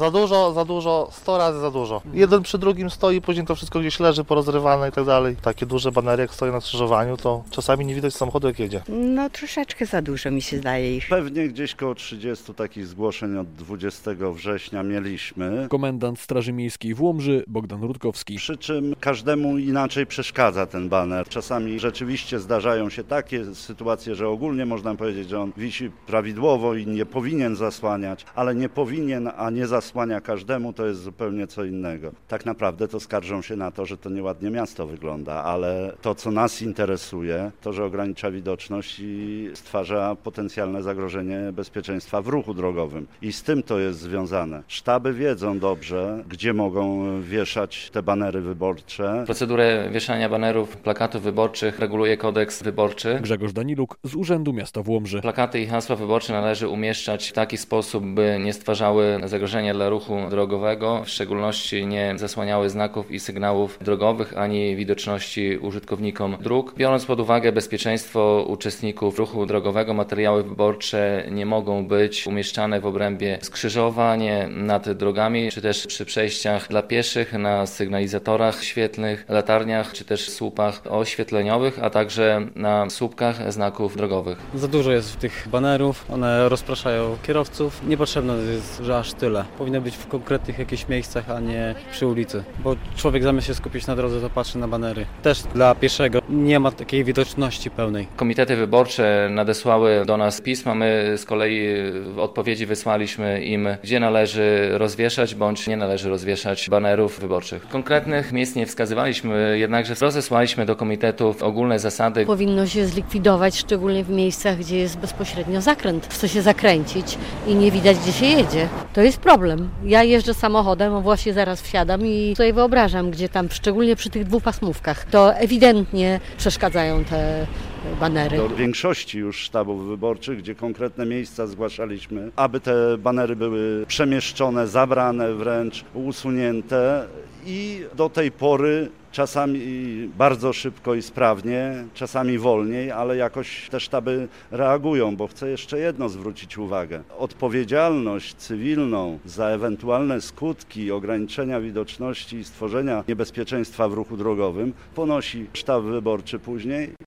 Za dużo, 100 razy za dużo. Jeden przy drugim stoi, później to wszystko gdzieś leży porozrywane i tak dalej. Takie duże banery jak stoją na skrzyżowaniu, to czasami nie widać samochodu jak jedzie. No troszeczkę za dużo mi się zdaje ich. Pewnie gdzieś koło 30 takich zgłoszeń od 20 września mieliśmy. Komendant Straży Miejskiej w Łomży, Bogdan Rutkowski. Przy czym każdemu inaczej przeszkadza ten baner. Czasami rzeczywiście zdarzają się takie sytuacje, że ogólnie można powiedzieć, że on wisi prawidłowo i nie powinien zasłaniać, ale nie powinien, a nie zasłania każdemu, to jest zupełnie co innego. Tak naprawdę to skarżą się na to, że to nieładnie miasto wygląda, ale to, co nas interesuje, to, że ogranicza widoczność i stwarza potencjalne zagrożenie bezpieczeństwa w ruchu drogowym. I z tym to jest związane. Sztaby wiedzą dobrze, gdzie mogą wieszać te banery wyborcze. Procedurę wieszania banerów, plakatów wyborczych reguluje kodeks wyborczy. Grzegorz Daniluk z Urzędu Miasta w Łomży. Plakaty i hasła wyborcze należy umieszczać w taki sposób, by nie stwarzały zagrożenia dla ruchu drogowego, w szczególności nie zasłaniały znaków i sygnałów drogowych ani widoczności użytkownikom dróg. Biorąc pod uwagę bezpieczeństwo uczestników ruchu drogowego, materiały wyborcze nie mogą być umieszczane w obrębie skrzyżowań, nad drogami, czy też przy przejściach dla pieszych, na sygnalizatorach świetlnych, latarniach, czy też słupach oświetleniowych, a także na słupkach znaków drogowych. Za dużo jest tych banerów, one rozpraszają kierowców. Niepotrzebne jest, że aż tyle. Powinno być w konkretnych jakichś miejscach, a nie przy ulicy. Bo człowiek zamiast się skupić na drodze, to patrzy na banery. Też dla pieszego nie ma takiej widoczności pełnej. Komitety wyborcze nadesłały do nas pisma, my z kolei w odpowiedzi wysłaliśmy im, gdzie należy rozwieszać bądź nie należy rozwieszać banerów wyborczych. Konkretnych miejsc nie wskazywaliśmy, jednakże rozesłaliśmy do komitetów ogólne zasady. Powinno się zlikwidować, szczególnie w miejscach, gdzie jest bezpośrednio zakręt. Chce się zakręcić i nie widać, gdzie się jedzie. To jest problem. Ja jeżdżę samochodem, właśnie zaraz wsiadam i sobie wyobrażam, gdzie tam, szczególnie przy tych dwupasmówkach, to ewidentnie przeszkadzają te banery. Do większości już sztabów wyborczych, gdzie konkretne miejsca zgłaszaliśmy, aby te banery były przemieszczone, zabrane wręcz, usunięte i do tej pory czasami bardzo szybko i sprawnie, czasami wolniej, ale jakoś te sztaby reagują, bo chcę jeszcze jedno zwrócić uwagę. Odpowiedzialność cywilną za ewentualne skutki ograniczenia widoczności i stworzenia niebezpieczeństwa w ruchu drogowym ponosi sztab wyborczy później